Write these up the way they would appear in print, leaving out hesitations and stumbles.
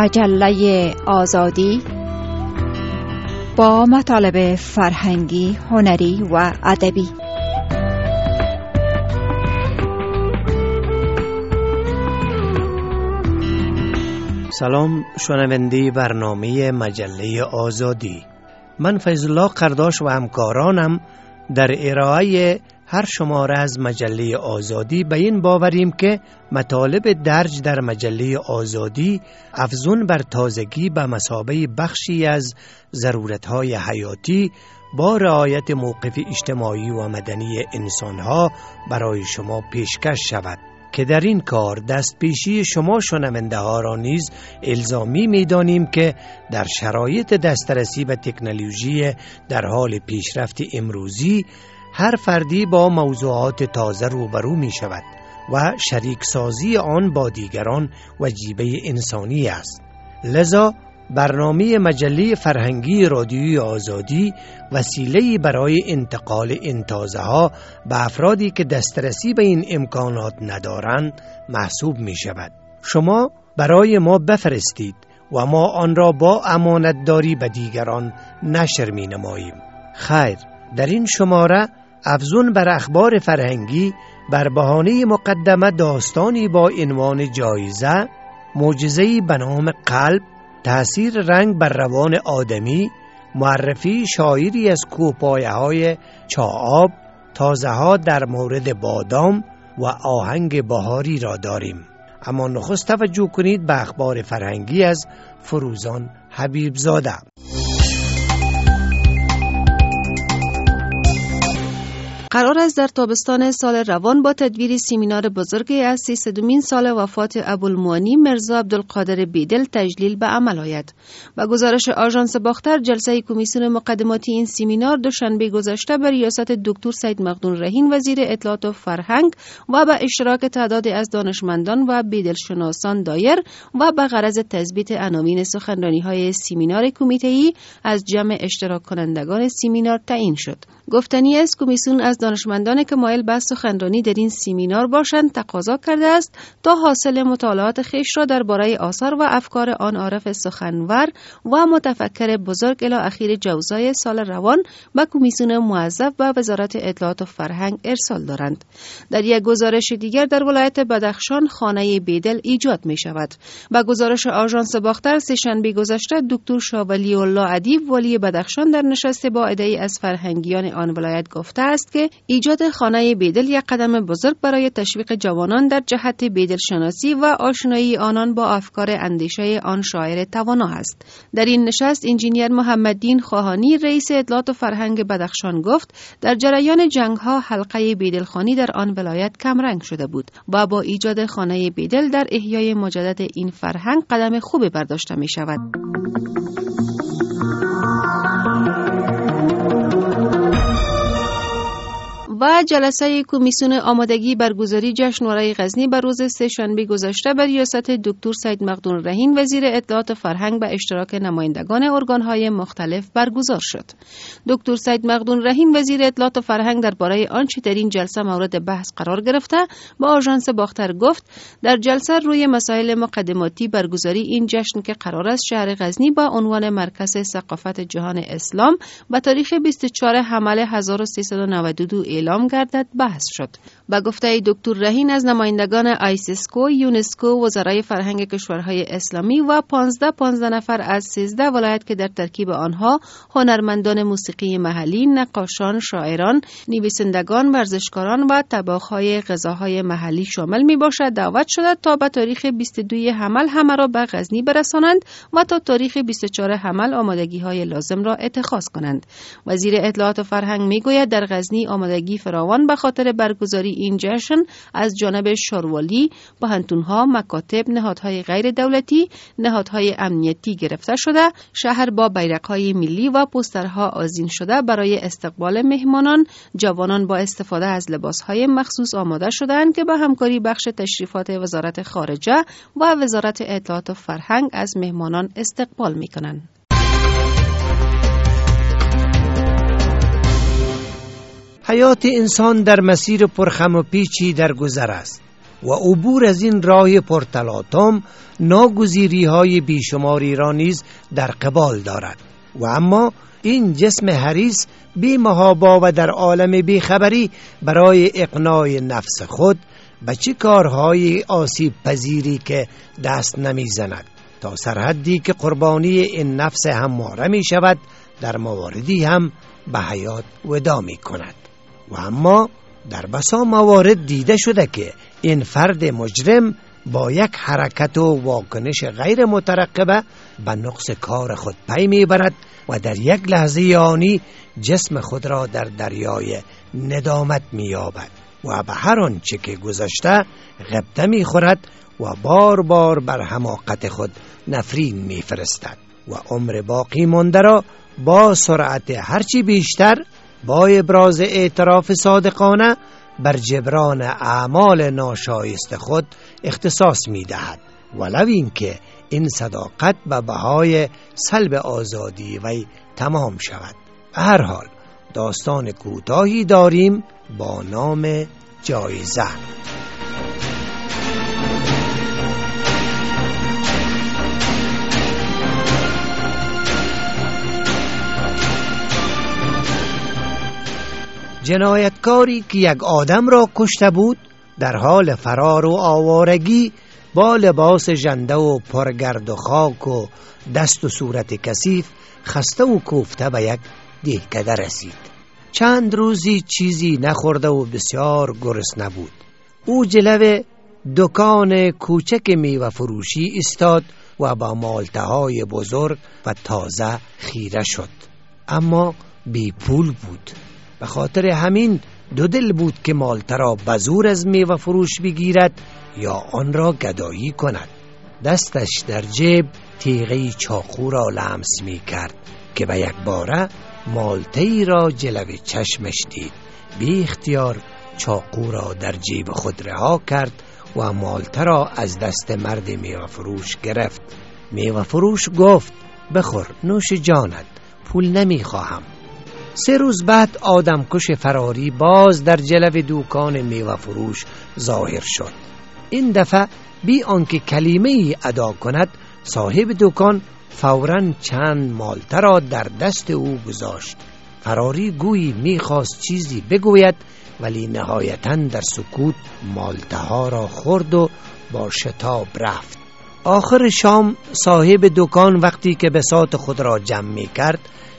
مجله آزادی با مطالب فرهنگی، هنری و ادبی. سلام شنونده برنامه مجله آزادی. من فیض‌الله قرداش و همکارانم در ارائه هر شماره از مجله آزادی به این باوریم که مطالب درج در مجله آزادی افزون بر تازگی به مثابه بخشی از ضرورت‌های حیاتی با رعایت موقف اجتماعی و مدنی انسان‌ها برای شما پیشکش شود که در این کار دست پیشی شما شنونده ها را نیز الزامی می‌دانیم که در شرایط دسترسی به تکنولوژی در حال پیشرفت امروزی هر فردی با موضوعات تازه روبرو می شود و شریک سازی آن با دیگران وجیبه انسانی است. لذا برنامه مجله فرهنگی رادیوی آزادی وسیله‌ای برای انتقال این تازه ها به افرادی که دسترسی به این امکانات ندارند محسوب می شود. شما برای ما بفرستید و ما آن را با امانتداری به دیگران نشر می نماییم. خیر، در این شماره افزون بر اخبار فرهنگی بر بهانه مقدمه داستانی با عنوان جایزه، معجزه‌ای به نام قلب، تأثیر رنگ بر روان آدمی، معرفی شاعری از کوهپایه‌های چاآب، تازه‌ها در مورد بادام و آهنگ بهاری را داریم. اما نخست توجه کنید به اخبار فرهنگی از فروزان حبیبزاده. قرار است در تابستان سال روان با تدبیر سمینار بزرگی از 300مین سال وفات ابوالمعانی مرزا عبدالقادر بیدل تجلیل به عمل آید. با گزارش آژانس باختر، جلسه کمیسیون مقدماتی این سمینار دوشنبه گذشته به ریاست دکتر سید مقدون رهین وزیر اطلاعات و فرهنگ و به اشتراک تعدادی از دانشمندان و بیدلشناسان دایر و به غرض تثبیت عناوین سخنرانی‌های سمینار کمیته‌ای از جمع اشتراک کنندگان سمینار تعیین شد. گفتنی است کمیسیون از دانشمندانی که مایل به سخنرانی در این سمینار باشند تقاضا کرده است تا حاصل مطالعات خویش را درباره آثار و افکار آن عارف سخنور و متفکر بزرگ الی اخیر جوزای سال روان به کمیسیون موظف و وزارت اطلاعات و فرهنگ ارسال دارند. در یک گزارش دیگر در ولایت بدخشان خانه بیدل ایجاد می شود. با گزارش آژانس باختر سه‌شنبه گذشته دکتر شاولی الله ادیب ولی بدخشان در نشست با عده‌ای از فرهنگیان آن ولایت گفته است که ایجاد خانه بیدل یک قدم بزرگ برای تشویق جوانان در جهت بیدل شناسی و آشنایی آنان با افکار اندیشه آن شاعر توانا است. در این نشست انجینیر محمددین خواهانی رئیس اطلاعات و فرهنگ بدخشان گفت در جریان جنگ‌ها حلقه بیدل خانی در آن ولایت کمرنگ شده بود و با ایجاد خانه بیدل در احیای مجدد این فرهنگ قدم خوبی برداشته می شود. و جلسه کمیسیون آمادگی برگزاری جشنواره غزنی بر روز سه‌شنبه گذشته بر ریاست دکتر سید مقدون رهین وزیر اطلاعات و فرهنگ به اشتراک نمایندگان ارگان‌های مختلف برگزار شد. دکتر سید مقدون رهین وزیر اطلاعات و فرهنگ درباره آنچه در این جلسه مورد بحث قرار گرفته با آژانس باختر گفت در جلسه روی مسائل مقدماتی برگزاری این جشن که قرار است شهر غزنی با عنوان مرکز ثقافت جهان اسلام به تاریخ 24 حمل 1392 اعلام گردد بحث شد. با گفته دکتر رهین از نمایندگان آیسیسکو، یونسکو، وزرای فرهنگ کشورهای اسلامی و 15 نفر از 13 ولایت که در ترکیب آنها هنرمندان موسیقی محلی، نقاشان، شاعران، نویسندگان، ورزشکاران و طباخ‌های غذاهای محلی شامل می‌باشد دعوت شده تا به تاریخ 22 حمل همه را به غزنی برسانند و تا تاریخ 24 حمل آمادگی‌های لازم را اتخاذ کنند. وزیر اطلاعات و فرهنگ می‌گوید در غزنی آمادگی فراوان به خاطر برگزاری این جشن از جانب شاروالی، پوهنتون‌ها، مکاتب، نهادهای غیر دولتی، نهادهای امنیتی گرفته شده، شهر با بیرق‌های ملی و پوسترها آذین شده برای استقبال مهمانان. جوانان با استفاده از لباسهای مخصوص آماده شدند که با همکاری بخش تشریفات وزارت خارجه و وزارت اطلاعات و فرهنگ از مهمانان استقبال می‌کنند. حیات انسان در مسیر پرخم و پیچی در گذر است. و عبور از این راه پرتلاطم ناگزیری های بیشماری را نیز در قبال دارد. و اما این جسم حریص بی محابا و در عالم بیخبری برای اقناع نفس خود به چه کارهای آسیب پذیری که دست نمی زند تا سرحدی که قربانی این نفس همواره می شود در مواردی هم به حیات وداع می کند. و اما در بسا موارد دیده شده که این فرد مجرم با یک حرکت و واکنش غیر مترقبه به نقص کار خود پی می برد و در یک لحظه آنی جسم خود را در دریای ندامت می یابد و به هر آنچه که گذشته غبطه می خورد و بار بار بر حماقت خود نفرین می فرستد و عمر باقی مانده را با سرعت هرچی بیشتر با ابراز اعتراف صادقانه بر جبران اعمال ناشایست خود اختصاص می دهد، ولو این که این صداقت به بهای سلب آزادی وی تمام شود. به هر حال داستان کوتاهی داریم با نام جایزه. جنایتکاری که یک آدم را کشته بود در حال فرار و آوارگی با لباس ژنده و پرگرد و خاک و دست و صورت کثیف خسته و کوفته به یک دهکده رسید. چند روزی چیزی نخورده و بسیار گرسنه بود. او جلو دکان کوچک میوه فروشی ایستاد و با مالته‌های بزرگ و تازه خیره شد، اما بی پول بود. به خاطر همین دو دل بود که مالته را به زور از میوه فروش بگیرد یا آن را گدایی کند. دستش در جیب تیغه چاقو را لمس می کرد که به یک باره مالته‌ای را جلو چشمش دید. بی اختیار چاقو را در جیب خود رها کرد و مالته را از دست مرد میوه فروش گرفت. میوه فروش گفت بخور نوش جانت، پول نمی خواهم. 3 روز بعد آدمکش فراری باز در جلو دکان میوه فروش ظاهر شد. این دفعه بی آنکه کلمه ای ادا کند صاحب دکان فوراً چند مالته را در دست او گذاشت. فراری گویی میخواست چیزی بگوید ولی نهایتاً در سکوت مالته ها را خورد و با شتاب رفت. آخر شام صاحب دکان وقتی که بساط خود را جمع می کرد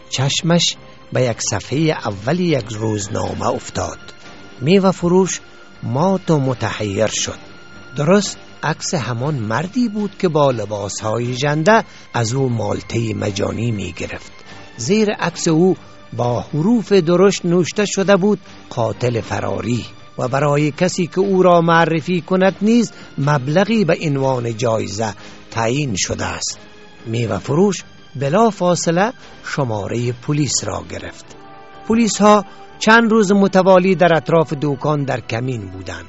چشمش به یک صفحه اول یک روزنامه افتاد. میوه فروش مات و متحیر شد. درست عکس همان مردی بود که با لباسهای ژنده از او مالته مجانی می گرفت. زیر عکس او با حروف درشت نوشته شده بود قاتل فراری و برای کسی که او را معرفی کند نیز مبلغی به عنوان جایزه تعیین شده است. میوه فروش بلا فاصله شماره پلیس را گرفت. پلیس ها چند روز متوالی در اطراف دکان در کمین بودند.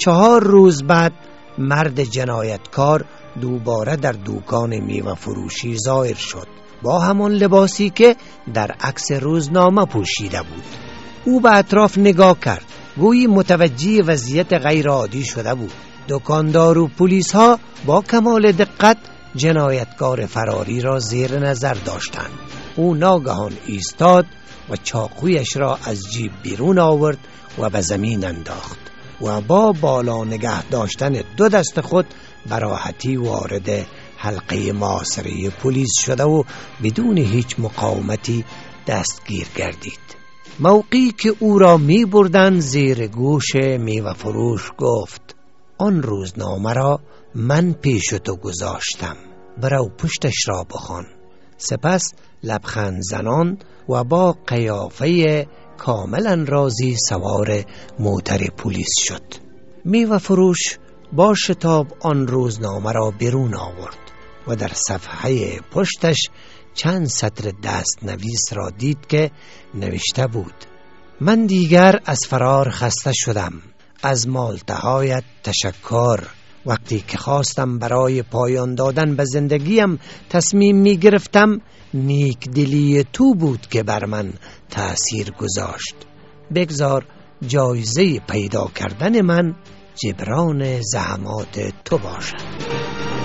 4 روز بعد مرد جنایتکار دوباره در دکان میوه فروشی ظاهر شد با همان لباسی که در عکس روزنامه پوشیده بود. او به اطراف نگاه کرد، گویی متوجه وضعیت غیر عادی شده بود. دکاندار و پلیس ها با کمال دقت جنایتکار فراری را زیر نظر داشتند. او ناگهان ایستاد و چاقویش را از جیب بیرون آورد و به زمین انداخت و با بالا نگه داشتن 2 دست خود براحتی وارد حلقه محاصره پلیس شده و بدون هیچ مقاومتی دستگیر گردید. موقعی که او را می بردن زیر گوش میوه فروش گفت آن روزنامه را من پیش تو گذاشتم، برو پشتش را بخوان. سپس لبخند زنان و با قیافه کاملا راضی سوار موتر پلیس شد. میوه فروش با شتاب آن روزنامه را بیرون آورد و در صفحه پشتش چند سطر دست نویس را دید که نوشته بود من دیگر از فرار خسته شدم، از مالتهایت تشکر. وقتی که خواستم برای پایان دادن به زندگیم تصمیم می گرفتم نیک دلی تو بود که بر من تأثیر گذاشت. بگذار جایزه پیدا کردن من جبران زحمات تو باشد.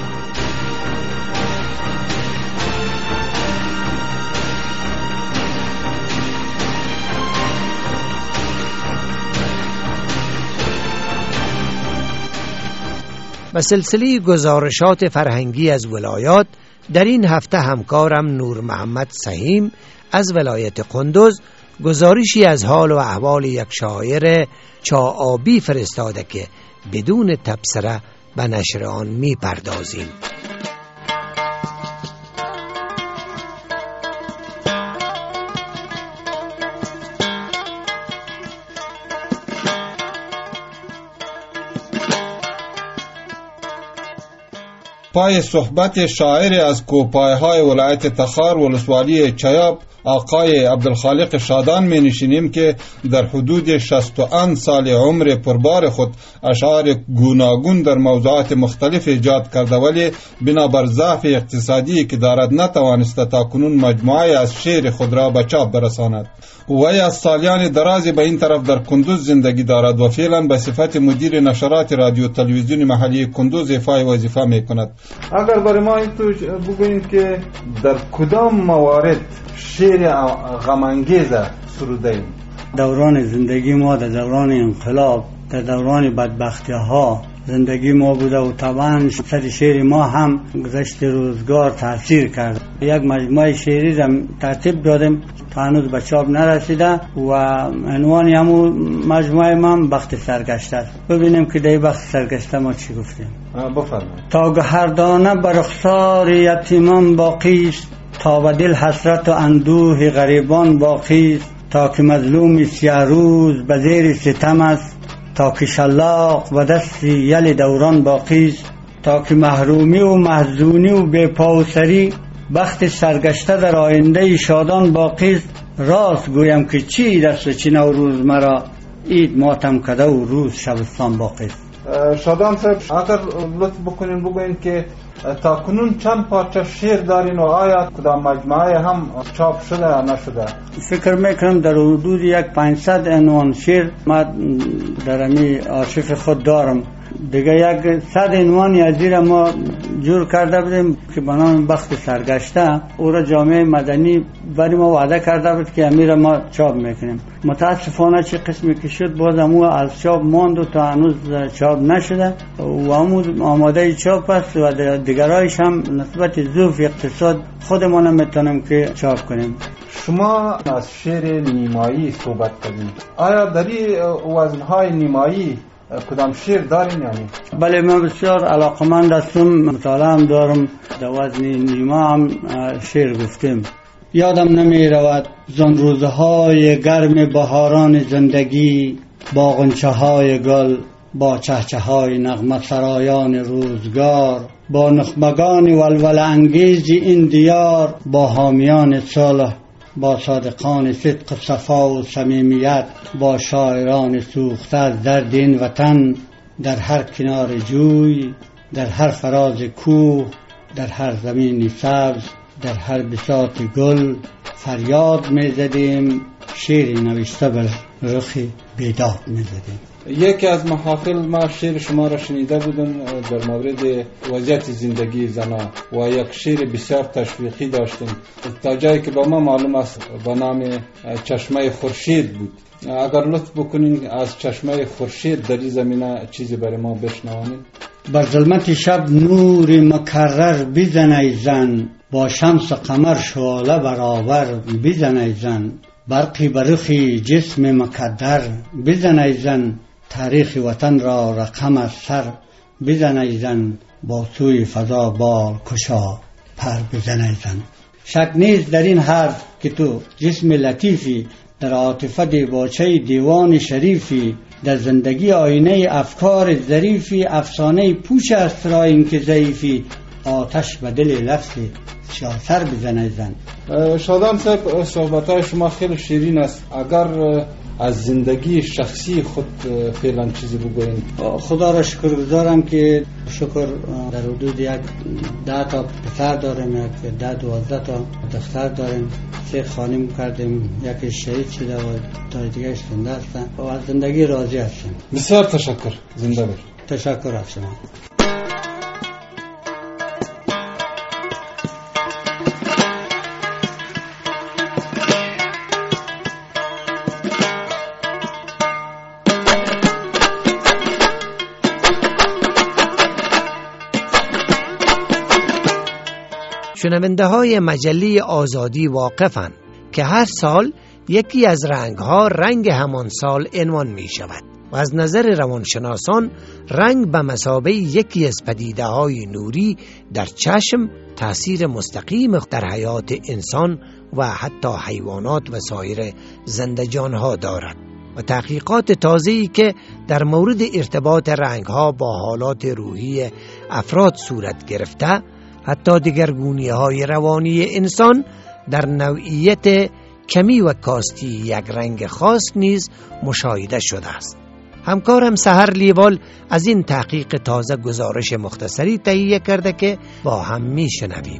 و سلسله گزارشات فرهنگی از ولایات در این هفته همکارم نور محمد سهیم از ولایت قندوز گزارشی از حال و احوال یک شاعر چاآبی فرستاده که بدون تبصره به نشر آن می پردازیم. پای صحبت شاعر از کوپایهای ولایت تخار ولسوالی چیاب آقای عبدالخالق شادان می نشینیم که در حدود 61 سال عمر پربار خود اشعار گوناگون در موضوعات مختلف ایجاد کرده، ولی بنابر ضعف اقتصادی که دارد نتوانسته تاکنون مجموعه از شعر خود را به چاپ برساند. وی از سالیان درازی به این طرف در کندوز زندگی دارد و فعلا به صفت مدیر نشرات رادیو تلویزیون محلی کندوز ایفای وظیفه می کند. اگر برای ما این تو بگویید که در کدام موارد شعر غم‌انگیز سروده ایم؟ دوران زندگی ما در دوران انقلاب، در دوران بدبختی ها زندگی ما بوده و طبعا صد شعر ما هم گذشت روزگار تاثیر کرد. یک مجموعه شعری را ترتیب دادیم تا هنوز به چاپ نرسیده و عنوان همون مجموعه ما بخت سرگشته است. ببینیم که در بخت سرگشته ما چی گفتیم. بفرمایید. تا گهردانه بر رخسار یتیمان باقی است، تا به دل حسرت و اندوه غریبان باقی است، تا که مظلوم سیاه روز به زیر ستم است، تا که شلاق و دست یل دوران باقی است، تا که محرومی و محزونی و بپاوسری بخت سرگشته در آینده شادان باقی است. راست گویم که چی دست و چی نوروز مرا عید ماتم کده و روز شبستان باقی است. شادان صاحب اگر لطف بکنین بگوین که تا کنون چند پارچه شعر دارین و آیا کدام مجموعه هم چاپ شده یا نشده؟ فکر میکنم در حدود 500 عنوان شعر ما در امی آرشیف خود دارم. دیگه 100 عنوانی از زیر ما جور کرده بودیم که به نام بخت سرگشته، او را جامعه مدنی برای ما وعده کرده بود که امیر ما چاپ میکنیم. متاسفانه چه قسمی که شد باز امو از چاپ ماند و تا هنوز چاپ نشده و امو آماده چاپ است و دیگرایش هم نسبت ضعف اقتصاد خودمون میتونیم که چاپ کنیم. شما از شعر نیمایی صحبت کردید، آیا در این وزنهای نیمایی کدام شعر دارین یعنی؟ بله من بسیار علاقمند هستم، مطالعه هم دارم، در وزن نیما هم شعر گفتیم. یادم نمی رود زن روزهای گرم بهاران زندگی، با غنچه های گل، با چهچه های نغمه سرایان روزگار، با نخبگان ولول انگیز این دیار، با حامیان صلح، با صادقان صدق صفا و صمیمیت، با شاعران سوخته از درد این وطن، در هر کنار جوی، در هر فراز کوه، در هر زمین سبز، در هر بساط گل فریاد میزدیم، شعری نوشته بر رخ بیداد میزدیم. یکی از محافل ما شعر شما را شنیده بودم در مورد وضعیت زندگی زنا و یک شعر بسیار تشویقی داشتیم تا جایی که با ما معلوم است با نام چشمه خورشید بود. اگر لطف بکنین از چشمه خورشید در این زمینه چیزی برای ما بشنوانید. بر ظلمت شب نور مکرر بزن ای زن، با شمس قمر شعله برابر بزن ای زن، برقی برخی جسم مکدر بزن ای زن، تاریخ وطن را رقم از سر بزن ای زن، با سوی فضا بال کشا پر بزن ای زن. شک نیست در این حرف که تو جسم لطیفی، در عاطفه دیباچه دیوان شریفی، در زندگی آینه افکار ظریفی، افسانه پوش است را این که ضعیفی، آتش به دل لفظ سیاسر بزن ای زن. شادان صاحب صحبتهای شما خیلی شیرین است. اگر از زندگی شخصی خود فعلا چیزی بگوین؟ خدا را شکرگزارم که شکر در حدود 10 تا پسر داریم، 12 تا دختر داریم، 3 خانم کردیم، یکی شهید شده و تا دیگه زنده هستن و از زندگی راضی هستیم. بسیار تشکر. زنده باشید. تشکر از شما. شنونده های مجله آزادی واقفند که هر سال یکی از رنگ ها رنگ همان سال عنوان می شود و از نظر روانشناسان رنگ به مثابه یکی از پدیده های نوری در چشم تأثیر مستقیم در حیات انسان و حتی حیوانات و سایر زندجان ها دارد و تحقیقات تازه‌ای که در مورد ارتباط رنگ ها با حالات روحی افراد صورت گرفته حتی دگرگونی‌های روانی انسان در نوعیت کمی و کاستی یک رنگ خاص نیز مشاهده شده است. همکارم سحر لیوال از این تحقیق تازه گزارش مختصری تهیه کرده که با هم میشنویم.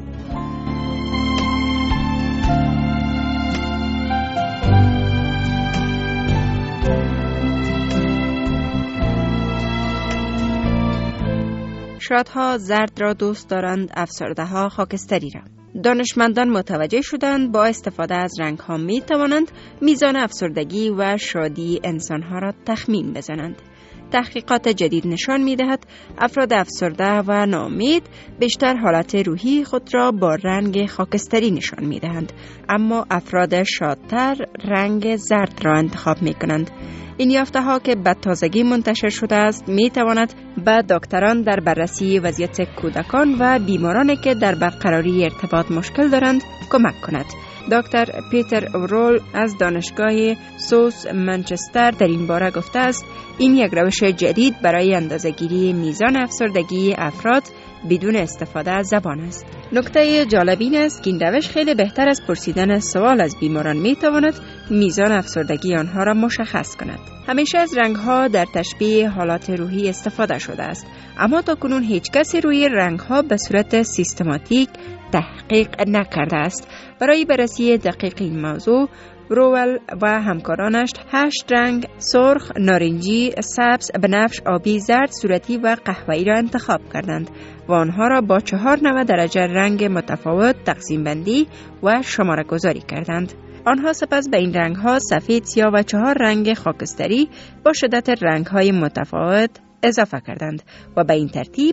شادها زرد را دوست دارند، افسرده‌ها خاکستری را. دانشمندان متوجه شدند با استفاده از رنگ‌ها می توانند میزان افسردگی و شادی انسان‌ها را تخمین بزنند. تحقیقات جدید نشان می‌دهد افراد افسرده و ناامید بیشتر حالت روحی خود را با رنگ خاکستری نشان می‌دهند، اما افراد شادتر رنگ زرد را انتخاب می‌کنند. این یافته‌ها که به تازگی منتشر شده است می‌تواند به دکتران در بررسی وضعیت کودکان و بیمارانی که در برقراری ارتباط مشکل دارند کمک کند. دکتر پیتر اورول از دانشگاه سوس منچستر در این باره گفته است این یک روش جدید برای اندازه‌گیری میزان افسردگی افراد بدون استفاده از زبان است. نکته جالب این است که این روش خیلی بهتر از پرسیدن سوال از بیماران میتواند میزان افسردگی آنها را مشخص کند. همیشه از رنگ‌ها در تشبیه حالات روحی استفاده شده است، اما تاکنون هیچ کسی روی رنگ‌ها به صورت سیستماتیک تحقیق نکرده است. برای بررسی دقیق این موضوع رول و همکارانش 8 رنگ سرخ، نارنجی، سبز، بنفش، آبی، زرد، صورتی و قهوه‌ای را انتخاب کردند و آنها را با 4 نوع درجه رنگ متفاوت تقسیم بندی و شماره گذاری کردند. آنها سپس به این رنگ‌ها سفید، سیاه و 4 رنگ خاکستری با شدت رنگ‌های متفاوت اضافه کردند و به این ترتیب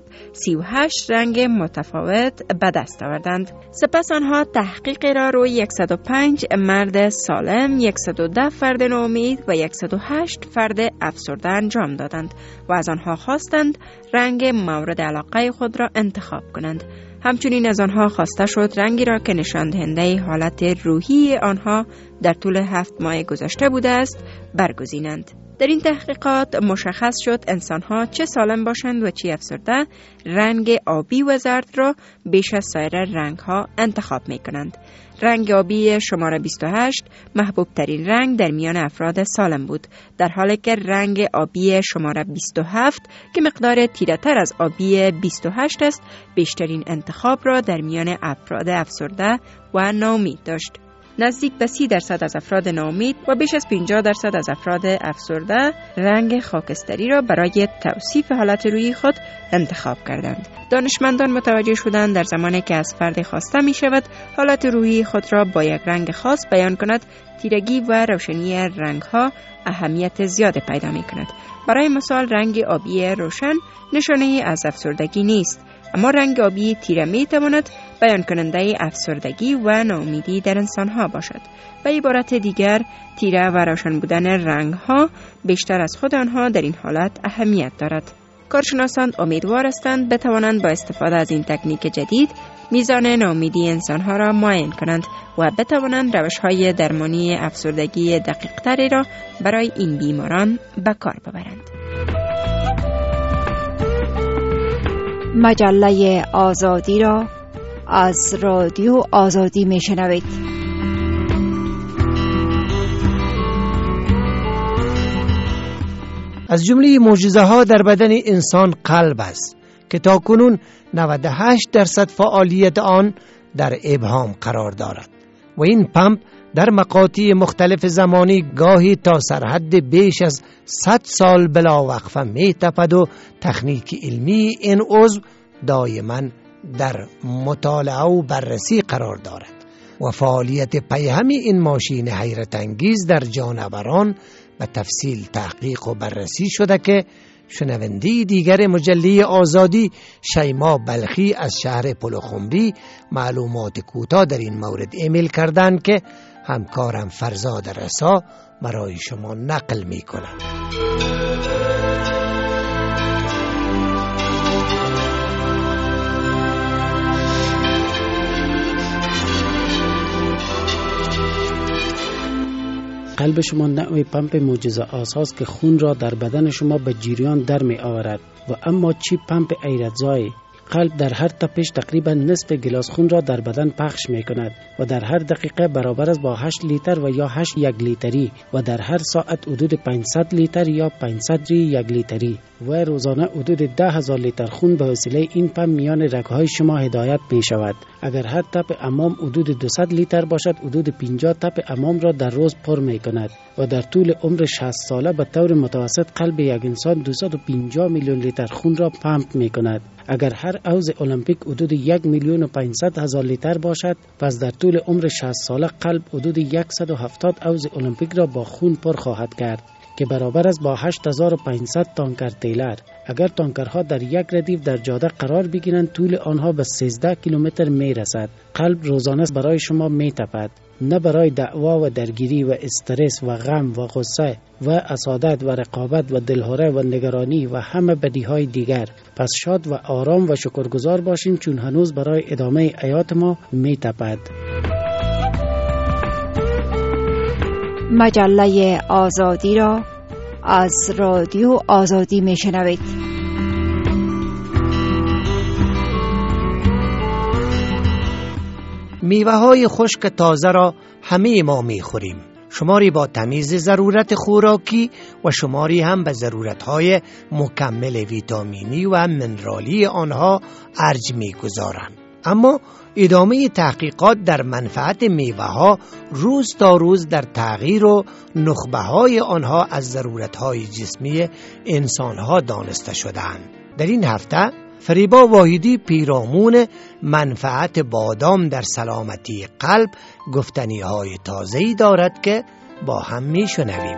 38 رنگ متفاوت به دست آوردند. سپس آنها تحقیق را روی 105 مرد سالم، 110 فرد ناامید و 108 فرد افسرده انجام دادند و از آنها خواستند رنگ مورد علاقه خود را انتخاب کنند. همچنین از آنها خواسته شد رنگی را که نشان دهنده حالت روحی آنها در طول 7 ماه گذشته بوده است برگزینند. در این تحقیقات مشخص شد انسان‌ها چه سالم باشند و چه افسرده رنگ آبی و زرد را بیش از سایر رنگ‌ها انتخاب می‌کنند. رنگ آبی شماره 28 محبوب ترین رنگ در میان افراد سالم بود، در حالی که رنگ آبی شماره 27 که مقدار تیره‌تر از آبی 28 است بیشترین انتخاب را در میان افراد افسرده و ناامید داشت. نزدیک به 30% از افراد ناامید و بیش از 50% از افراد افسرده رنگ خاکستری را برای توصیف حالت روحی خود انتخاب کردند. دانشمندان متوجه شدند در زمانی که از فرد خواسته می شود حالت روحی خود را با یک رنگ خاص بیان کند، تیرگی و روشنی رنگ ها اهمیت زیاد پیدا می کند. برای مثال رنگ آبی روشن نشانه از افسردگی نیست، اما رنگ آبی تیره می تواند بیان کننده افسردگی و ناامیدی در انسان ها باشد. به عبارت دیگر تیره و روشن بودن رنگ ها بیشتر از خود آنها در این حالت اهمیت دارد. کارشناسان امیدوار هستند بتوانند با استفاده از این تکنیک جدید میزان ناامیدی انسان ها را معاین کنند و بتوانند روش های درمانی افسردگی دقیق تری را برای این بیماران به کار ببرند. مجله آزادی را از رادیو آزادی میشنوید. از جمله معجزه ها در بدن انسان قلب است که تاکنون 98% فعالیت آن در ابهام قرار دارد و این پمپ در مقاطع مختلف زمانی گاهی تا سرحد بیش از 100 سال بلا وقفه می تپد و تکنیک علمی این عضو دائما در مطالعه و بررسی قرار دارد و فعالیت پیهم این ماشین حیرت انگیز در جانوران به تفصیل تحقیق و بررسی شده که شنونده دیگر مجله آزادی شیما بلخی از شهر پلخمری معلومات کوتاه در این مورد ایمیل کردند که همکارم فرزاد رسا برای شما نقل می کند. قلب شما نوع پمپ معجزه آساست که خون را در بدن شما به جریان در می آورد و اما چی پمپ ایرتزای؟ قلب در هر تپش تقریبا نصف گلاس خون را در بدن پخش می کند و در هر دقیقه برابر است با 8 لیتر و یا 8 یک لیتری و در هر ساعت حدود 500 لیتر یا 500 یک لیتری و روزانه حدود 10,000 لیتر خون به وسیله این پمپ میان رگ‌های شما هدایت می شود. اگر هر تپ امام حدود 200 لیتر باشد، حدود 50 تپ امام را در روز پر می کند و در طول عمر 60 ساله به طور متوسط قلب یک انسان 250 میلیون لیتر خون را پمپ می کند. اگر هر عضو المپیک حدود 1,500,000 لیتر باشد، پس در طول عمر 60 ساله قلب حدود 170 عضو المپیک را با خون پر خواهد کرد که برابر است با 8500 تانکر تیلر. اگر تانکرها در یک ردیف در جاده قرار بگیرند، طول آنها به 13 کیلومتر می رسد. قلب روزانه برای شما می تپد، نه برای دعوا و درگیری و استرس و غم و غصه و حسادت و رقابت و دلهره و نگرانی و همه بدیهای دیگر. پس شاد و آرام و شکرگزار باشیم چون هنوز برای ادامه حیات ما می تپد. مجله آزادی را از رادیو آزادی می شنوید. میوه های خشک تازه را همه ما می خوریم. شماری با تمیز ضرورت خوراکی و شماری هم به ضرورت های مکمل ویتامینی و منرالی آنها ارج می گذارند. اما ادامه تحقیقات در منفعت میوه ها روز تا روز در تغییر و نخبه های آنها از ضرورت های جسمی انسان ها دانسته شدند. در این هفته فریبا واحدی پیرامون منفعت بادام در سلامتی قلب گفتنی های تازه‌ای دارد که با هم می شنویم.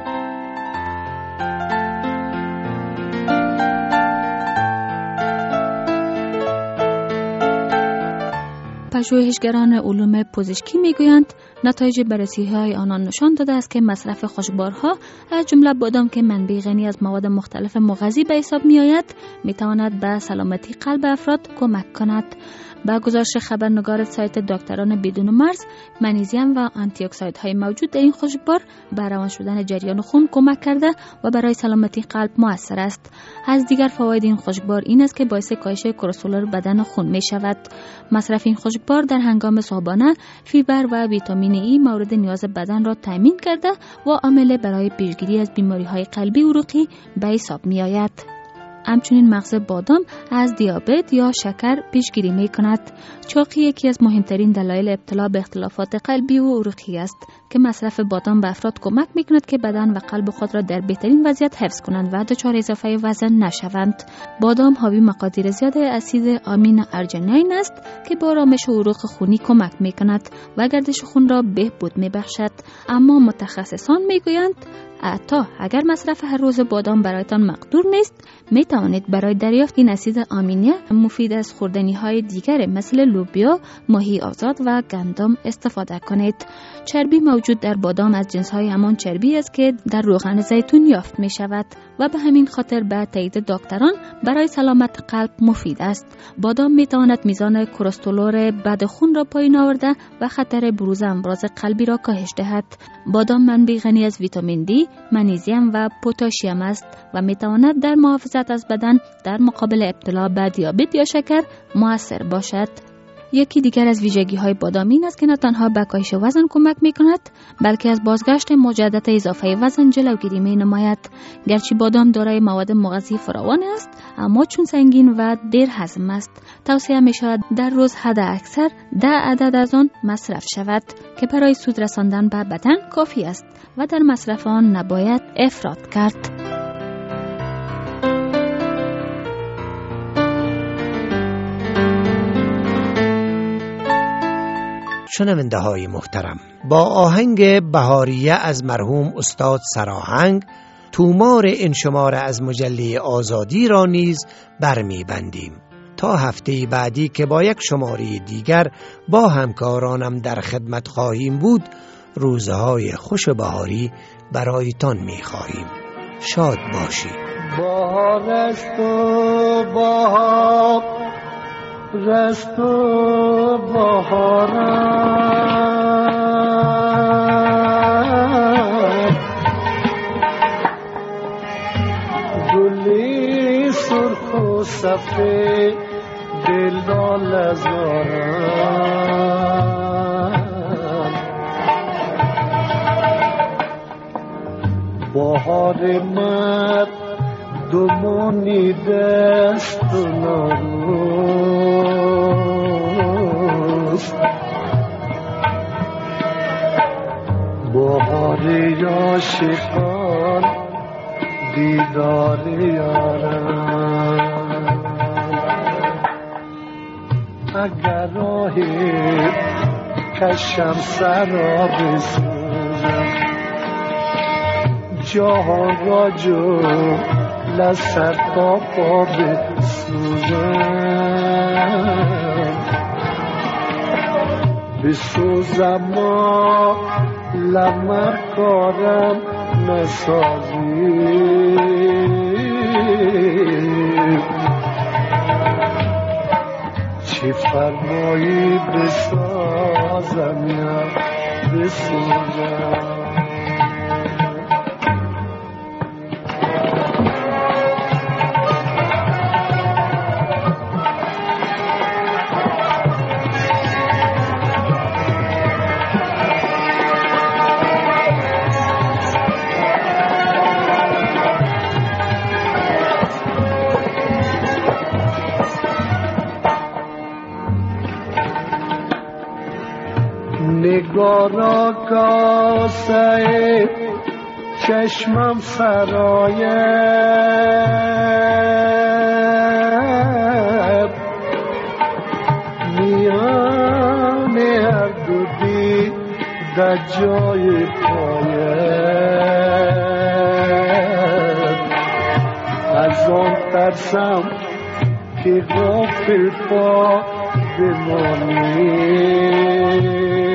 پژوهشگران علوم پزشکی میگویند نتایج بررسی‌های آنان نشان داده است که مصرف خوشبارها از جمله بادام که منبع غنی از مواد مختلف مغذی به حساب می‌آید می‌تواند به سلامتی قلب افراد کمک کند. با گزارش خبرنگار سایت دکتران بدون مرز، منیزیم و آنتی اکسیدهای موجود در این خوشبار به روان شدن جریان خون کمک کرده و برای سلامتی قلب مؤثر است. از دیگر فواید این خوشبار این است که باعث کاهش کلسترول بدن خون می شود. مصرف این خوشبار در هنگام صبحانه فیبر و ویتامین ای مورد نیاز بدن را تامین کرده و عامل برای پیشگیری از بیماری‌های قلبی عروقی به حساب می آید. همچنین مغز بادام از دیابت یا شکر پیشگیری می کند. چاقی یکی از مهمترین دلایل ابتلا به اختلافات قلبی و عروقی است که مصرف بادام به افراد کمک می کند که بدن و قلب خود را در بهترین وضعیت حفظ کنند و دچار اضافه وزن نشوند. بادام حاوی مقادیر زیاد اسید آمین ارجینین است که با آرامش عروق خونی کمک می کند و گردش خون را بهبود می بخشد. اما متخصصان می گویند حتی اگر مصرف هر روز بادام برایتان مقدور نیست، می توانید برای دریافت این اسید آمینه مفید از خوردنی‌های دیگر مثل لوبیا، ماهی آزاد و گندم استفاده کنید. چربی موجود در بادام از جنس‌های همان چربی است که در روغن زیتون یافت می شود و به همین خاطر به تایید دکتران برای سلامت قلب مفید است. بادام می تواند میزان کلسترول بد خون را پایین آورده و خطر بروز امراض قلبی را کاهش دهد. بادام منبع غنی از ویتامین دی، منیزیم و پتاسیم است و می تواند در محافظت از بدن در مقابل ابتلا به دیابت یا شکر مؤثر باشد. یکی دیگر از ویژگی‌های بادام این است که نه تنها به کاهش وزن کمک می‌کند، بلکه از بازگشت مجدد اضافه وزن جلوگیری می‌نماید. گرچه بادام دارای مواد مغذی فراوان است، اما چون سنگین و دیر هضم است، توصیه می‌شود در روز حد اکثر 10 عدد از آن مصرف شود که برای سود رساندن به بدن کافی است و در مصرف آن نباید افراط کرد. شنونده های محترم، با آهنگ بهاریه از مرحوم استاد سراهنگ تومار این شماره از مجله آزادی را نیز برمی بندیم تا هفته بعدی که با یک شماره دیگر با همکارانم در خدمت خواهیم بود. روزهای خوش بهاری برایتان می خواهیم. شاد باشید. بهار است و بهار رست و بهارم، گلی سرخ و سفید دلدال ازارم، بهار مرد دمونی دست و ناروز، بهار عاشقان دیدار یارم، اگر راهی کشم سرا بسوزم، جهان را جو لسر تا پا بسوزم ما لمر کارم نسازی، چی فرمایی بسازم یا بسوزم. نگارا کاسه چشمم سرایه، میان هر دو دی در جای پایه، از آن ترسم که غافل پا بمانی،